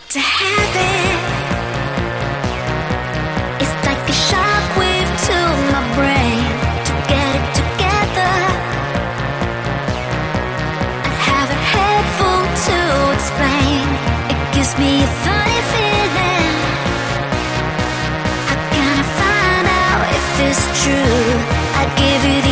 to have it. It's like a shockwave to my brain. To get it together, I'd have a head full to explain. It gives me a funny feeling. How can I find out if it's true? I'd give you the